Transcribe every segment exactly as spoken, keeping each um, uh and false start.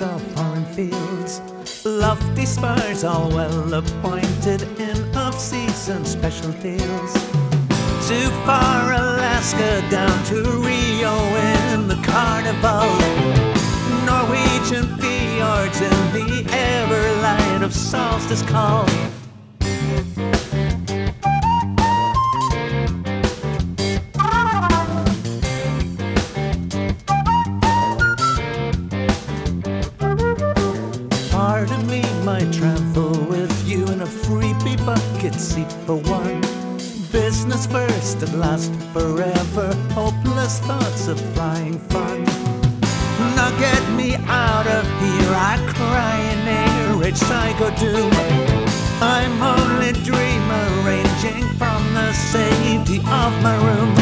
of foreign fields, lofty spires all well appointed in off-season special deals. Too far Alaska down to Rio in the carnival, Norwegian fjords in the everlight of solstice call. Pardon me, might travel with you in a freebie bucket seat for one. Business first and last forever, hopeless thoughts of flying fun. Now get me out of here, I cry in air, rage psycho doom. I'm only a dreamer ranging from the safety of my room.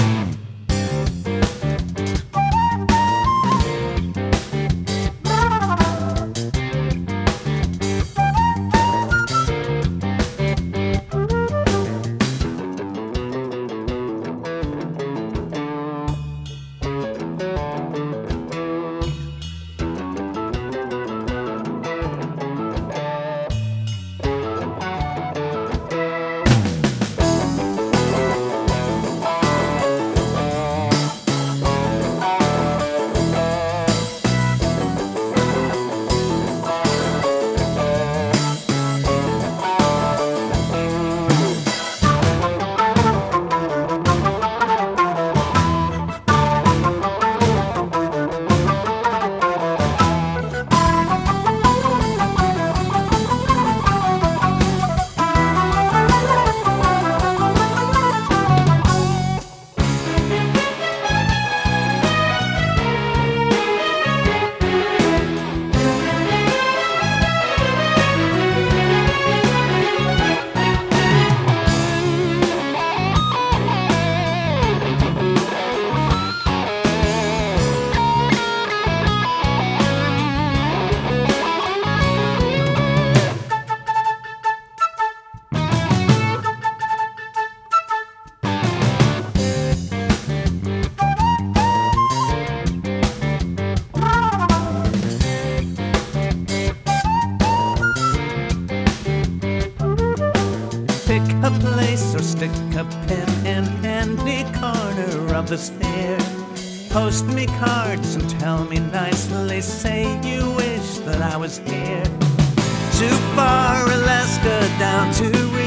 Pick a place or stick a pin in any corner of this fair. Post me cards and tell me nicely, say you wish that I was here. Too far Alaska down to